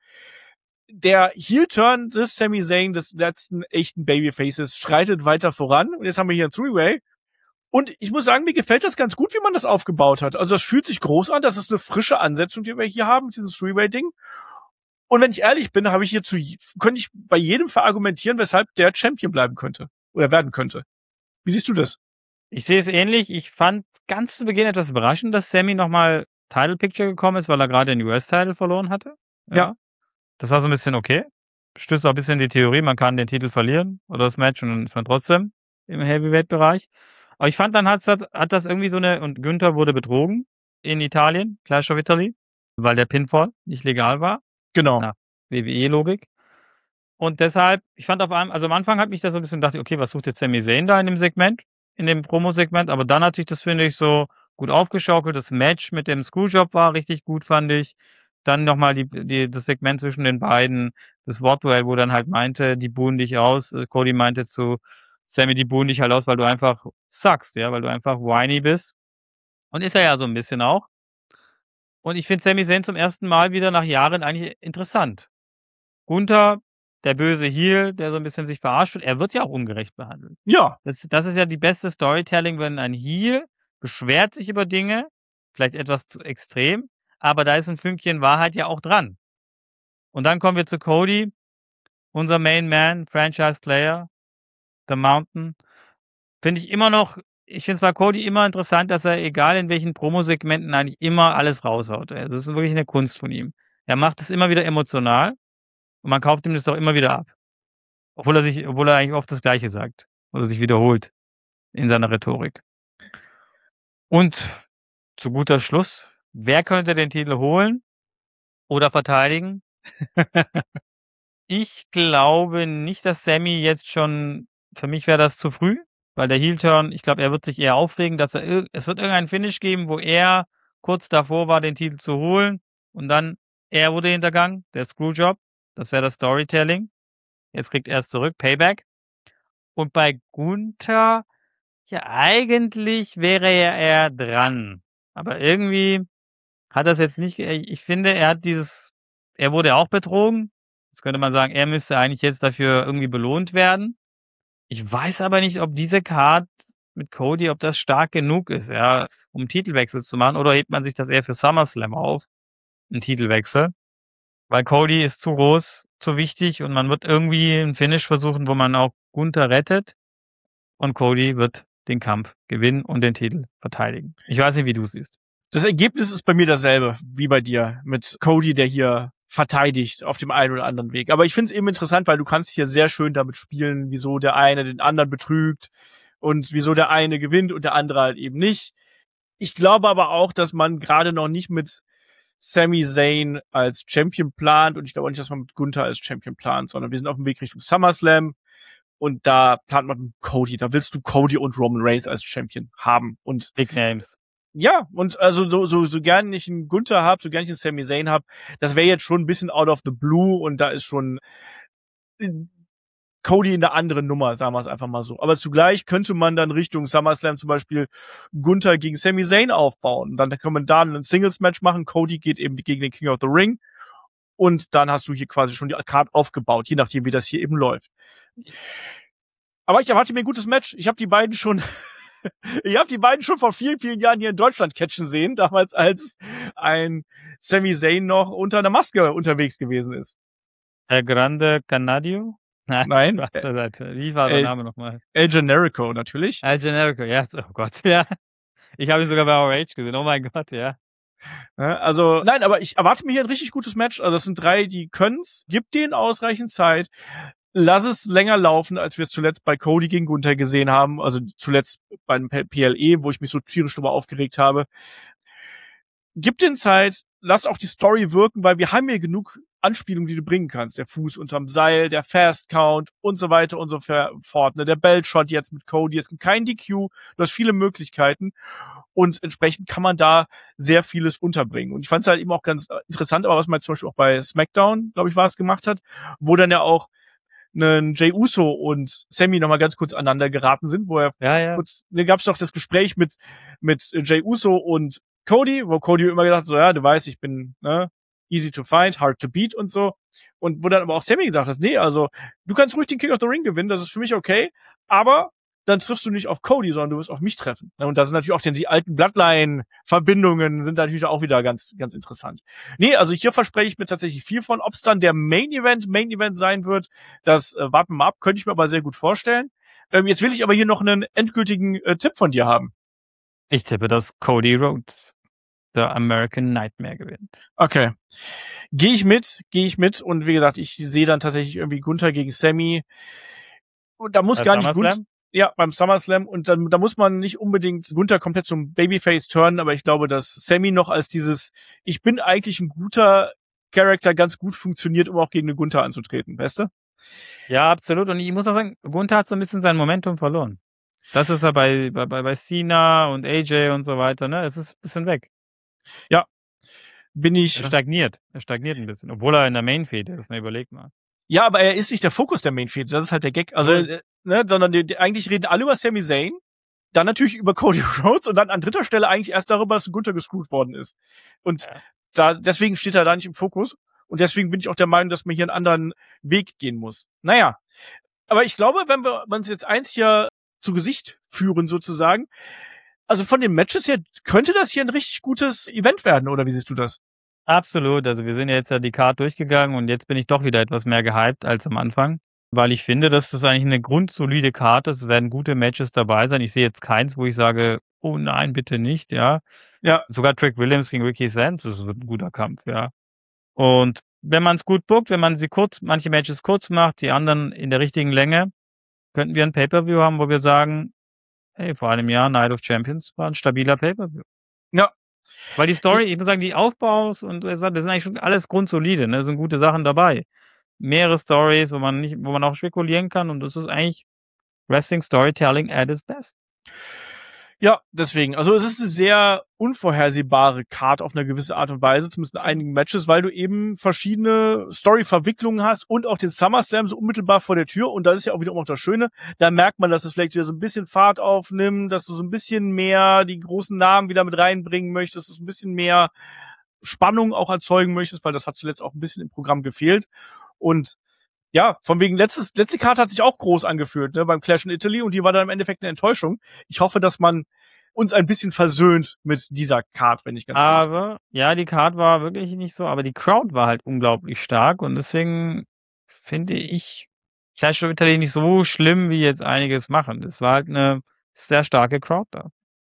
der Heel-Turn des Sami Zayn, des letzten echten Babyfaces, schreitet weiter voran. Und jetzt haben wir hier ein Three-Way. Und ich muss sagen, mir gefällt das ganz gut, wie man das aufgebaut hat. Also das fühlt sich groß an. Das ist eine frische Ansetzung, die wir hier haben, dieses Three-Way-Ding. Und wenn ich ehrlich bin, habe ich hier zu, könnte ich bei jedem verargumentieren, weshalb der Champion bleiben könnte. Oder werden könnte. Wie siehst du das? Ich sehe es ähnlich. Ich fand ganz zu Beginn etwas überraschend, dass Sami nochmal Title Picture gekommen ist, weil er gerade den U S-Title verloren hatte. Ja. Ja. Das war so ein bisschen okay. Stützt auch ein bisschen die Theorie, man kann den Titel verlieren oder das Match und dann ist man trotzdem im Heavyweight-Bereich. Aber ich fand, dann hat's das, hat das irgendwie so eine, und Günther wurde betrogen in Italien, Clash of Italy, weil der Pinfall nicht legal war. Genau. Na, W W E-Logik. Und deshalb, ich fand auf einem, also am Anfang hat mich das so ein bisschen gedacht, okay, was sucht jetzt Sami Zayn da in dem Segment, in dem Promo-Segment, aber dann hat sich das, finde ich, so gut aufgeschaukelt. Das Match mit dem Screwjob war richtig gut, fand ich. Dann nochmal die, die, das Segment zwischen den beiden, das Wortduell, wo dann halt meinte, die buhen dich aus. Äh, Cody meinte zu Sami, die buhen dich halt aus, weil du einfach suckst, ja, weil du einfach whiny bist. Und ist er ja so ein bisschen auch. Und ich finde Sami Zayn zum ersten Mal wieder nach Jahren eigentlich interessant. Gunther, der böse Heel, der so ein bisschen sich verarscht wird, er wird ja auch ungerecht behandelt. Ja. Das, das ist ja die beste Storytelling, wenn ein Heel beschwert sich über Dinge, vielleicht etwas zu extrem, aber da ist ein Fünkchen Wahrheit ja auch dran. Und dann kommen wir zu Cody, unser Main Man, Franchise Player, The Mountain. Finde ich immer noch, ich finde es bei Cody immer interessant, dass er, egal in welchen Promosegmenten, eigentlich immer alles raushaut. Also das ist wirklich eine Kunst von ihm. Er macht es immer wieder emotional und man kauft ihm das doch immer wieder ab. Obwohl er sich, obwohl er eigentlich oft das Gleiche sagt oder sich wiederholt in seiner Rhetorik. Und zu guter Schluss, wer könnte den Titel holen oder verteidigen? Ich glaube nicht, dass Sami jetzt schon, für mich wäre das zu früh, weil der Heel-Turn, ich glaube, er wird sich eher aufregen, dass er, ir- es wird irgendeinen Finish geben, wo er kurz davor war, den Titel zu holen und dann er wurde hintergangen, der Screwjob, das wäre das Storytelling. Jetzt kriegt er es zurück, Payback. Und bei Gunther, ja, eigentlich wäre er eher dran. Aber irgendwie hat das jetzt nicht, ge- ich finde, er hat dieses, er wurde auch betrogen. Jetzt könnte man sagen, er müsste eigentlich jetzt dafür irgendwie belohnt werden. Ich weiß aber nicht, ob diese Card mit Cody, ob das stark genug ist, ja, um einen Titelwechsel zu machen, oder hebt man sich das eher für SummerSlam auf, einen Titelwechsel. Weil Cody ist zu groß, zu wichtig und man wird irgendwie einen Finish versuchen, wo man auch Gunther rettet. Und Cody wird den Kampf gewinnen und den Titel verteidigen. Ich weiß nicht, wie du siehst. Das Ergebnis ist bei mir dasselbe wie bei dir mit Cody, der hier verteidigt auf dem einen oder anderen Weg. Aber ich finde es eben interessant, weil du kannst hier sehr schön damit spielen, wieso der eine den anderen betrügt und wieso der eine gewinnt und der andere halt eben nicht. Ich glaube aber auch, dass man gerade noch nicht mit Sami Zayn als Champion plant und ich glaube auch nicht, dass man mit Gunther als Champion plant, sondern wir sind auf dem Weg Richtung SummerSlam und da plant man mit Cody. Da willst du Cody und Roman Reigns als Champion haben und Big Names. ja, und also so so so gern ich einen Gunther hab, so gern ich einen Sami Zayn hab, das wäre jetzt schon ein bisschen out of the blue und da ist schon äh, Cody in der anderen Nummer, sagen wir es einfach mal so. Aber zugleich könnte man dann Richtung SummerSlam zum Beispiel Gunther gegen Sami Zayn aufbauen. Dann kann man da ein Singles-Match machen. Cody geht eben gegen den King of the Ring. Und dann hast du hier quasi schon die Card aufgebaut, je nachdem, wie das hier eben läuft. Aber ich erwarte mir ein gutes Match. Ich habe die beiden schon Ich habe die beiden schon vor vielen, vielen Jahren hier in Deutschland catchen sehen, damals als ein Sami Zayn noch unter einer Maske unterwegs gewesen ist. El Grande Canadio? Nein, Nein. Spaß beiseite. Wie war der El- Name nochmal? El Generico natürlich. El Generico, ja, oh Gott, ja. Ich habe ihn sogar bei R H gesehen, oh mein Gott, ja. Ja, also, nein, aber ich erwarte mir hier ein richtig gutes Match. Also das sind drei, die können's. Gib denen ausreichend Zeit. Lass es länger laufen, als wir es zuletzt bei Cody gegen Gunther gesehen haben. Also zuletzt beim P L E, wo ich mich so tierisch drüber aufgeregt habe. Gib den Zeit, lass auch die Story wirken, weil wir haben hier genug Anspielungen, die du bringen kannst. Der Fuß unterm Seil, der Fast Count und so weiter und so fort. Ne? Der Belt Shot jetzt mit Cody. Es gibt kein D Q. Du hast viele Möglichkeiten. Und entsprechend kann man da sehr vieles unterbringen. Und ich fand es halt eben auch ganz interessant, aber was man zum Beispiel auch bei SmackDown, glaube ich, war es gemacht hat, wo dann ja auch einen Jey Uso und Sammy nochmal ganz kurz aneinander geraten sind, wo er Ja, ja. kurz, ne, gab es doch das Gespräch mit mit Jey Uso und Cody, wo Cody immer gesagt hat, so, ja, du weißt, ich bin, ne, easy to find, hard to beat und so. Und wo dann aber auch Sammy gesagt hat, nee, also, du kannst ruhig den King of the Ring gewinnen, das ist für mich okay, aber dann triffst du nicht auf Cody, sondern du wirst auf mich treffen. Und da sind natürlich auch die, die alten Bloodline-Verbindungen sind natürlich auch wieder ganz, ganz interessant. Nee, also hier verspreche ich mir tatsächlich viel von. Ob es dann der Main-Event, Main-Event sein wird, das äh, warten wir mal ab, könnte ich mir aber sehr gut vorstellen. Ähm, jetzt will ich aber hier noch einen endgültigen äh, Tipp von dir haben. Ich tippe, dass Cody Rhodes der American Nightmare gewinnt. Okay. Gehe ich mit, gehe ich mit. Und wie gesagt, ich sehe dann tatsächlich irgendwie Gunther gegen Sammy. Und da muss Bei gar nicht SummerSlam? Gunther, ja, beim SummerSlam. Und dann, da muss man nicht unbedingt Gunther komplett zum Babyface turnen, aber ich glaube, dass Sammy noch als dieses, ich bin eigentlich ein guter Charakter ganz gut funktioniert, um auch gegen den Gunther anzutreten, weißt du? Ja, absolut. Und ich muss auch sagen, Gunther hat so ein bisschen sein Momentum verloren. Das ist ja bei, bei, bei Cena und A J und so weiter, ne? Es ist ein bisschen weg. Bin ich. Er stagniert. Er stagniert ein bisschen, obwohl er in der Main-Feed ist, ne? Überleg mal. Ja, aber er ist nicht der Fokus der Main-Feed. Das ist halt der Gag. Also, Cool. äh, ne, sondern die, die, eigentlich reden alle über Sami Zayn, dann natürlich über Cody Rhodes und dann an dritter Stelle eigentlich erst darüber, dass Gunther gescrewt worden ist. Und Ja. da, deswegen steht er da nicht im Fokus. Und deswegen bin ich auch der Meinung, dass man hier einen anderen Weg gehen muss. Naja. Aber ich glaube, wenn wir uns jetzt eins hier zu Gesicht führen, sozusagen, also von den Matches her, könnte das hier ein richtig gutes Event werden, oder wie siehst du das? Absolut. Also wir sind ja jetzt ja die Card durchgegangen und jetzt bin ich doch wieder etwas mehr gehypt als am Anfang, weil ich finde, dass das eigentlich eine grundsolide Karte ist. Es werden gute Matches dabei sein. Ich sehe jetzt keins, wo ich sage, oh nein, bitte nicht, ja. Ja. Sogar Trick Williams gegen Ricky Sands, das wird ein guter Kampf, ja. Und wenn man es gut bookt, wenn man sie kurz, manche Matches kurz macht, die anderen in der richtigen Länge, könnten wir ein Pay-Per-View haben, wo wir sagen, hey, vor einem Jahr Night of Champions war ein stabiler Pay-Per-View. Ja. Weil die Story, ich muss sagen, die Aufbaus und das war, das sind eigentlich schon alles grundsolide, ne? Da sind gute Sachen dabei. Mehrere Stories, wo man nicht, wo man auch spekulieren kann und das ist eigentlich Wrestling Storytelling at its best. Ja, deswegen. Also es ist eine sehr unvorhersehbare Card auf eine gewisse Art und Weise, zumindest in einigen Matches, weil du eben verschiedene Story-Verwicklungen hast und auch den SummerSlam so unmittelbar vor der Tür. Und das ist ja auch wieder auch das Schöne. Da merkt man, dass es vielleicht wieder so ein bisschen Fahrt aufnimmt, dass du so ein bisschen mehr die großen Namen wieder mit reinbringen möchtest, dass du ein bisschen mehr Spannung auch erzeugen möchtest, weil das hat zuletzt auch ein bisschen im Programm gefehlt. Und ja, von wegen letztes, letzte Karte hat sich auch groß angefühlt, ne, beim Clash in Italy und die war dann im Endeffekt eine Enttäuschung. Ich hoffe, dass man uns ein bisschen versöhnt mit dieser Card, wenn ich ganz ehrlich bin. Aber, ja, die Card war wirklich nicht so, aber die Crowd war halt unglaublich stark und deswegen finde ich Clash of Italy nicht so schlimm, wie jetzt einiges machen. Es war halt eine sehr starke Crowd da.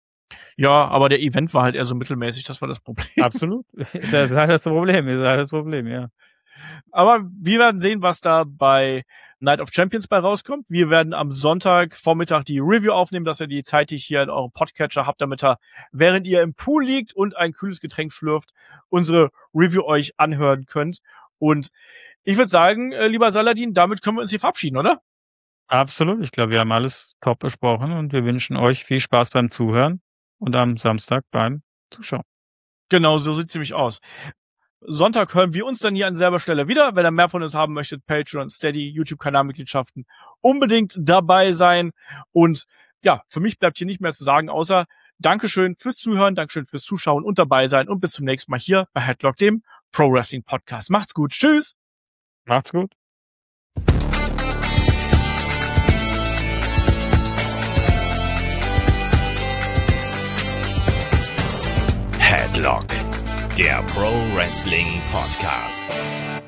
Ja, aber der Event war halt eher so mittelmäßig, das war das Problem. Absolut. Ist ja ist halt das Problem, ist halt das Problem, ja. Aber wir werden sehen, was da bei Night of Champions bei rauskommt. Wir werden am Sonntag Vormittag die Review aufnehmen, dass ihr die zeitig hier in eurem Podcatcher habt, damit ihr, während ihr im Pool liegt und ein kühles Getränk schlürft, unsere Review euch anhören könnt. Und ich würde sagen, äh, lieber Saladin, damit können wir uns hier verabschieden, oder? Absolut. Ich glaube, wir haben alles top besprochen und wir wünschen euch viel Spaß beim Zuhören und am Samstag beim Zuschauen. Genau, so sieht's nämlich aus. Sonntag hören wir uns dann hier an selber Stelle wieder. Wenn ihr mehr von uns haben möchtet, Patreon, Steady, YouTube-Kanalmitgliedschaften, unbedingt dabei sein. Und ja, für mich bleibt hier nicht mehr zu sagen, außer Dankeschön fürs Zuhören, Dankeschön fürs Zuschauen und dabei sein und bis zum nächsten Mal hier bei Headlock, dem Pro Wrestling Podcast. Macht's gut. Tschüss. Macht's gut. Headlock, der Pro Wrestling Podcast.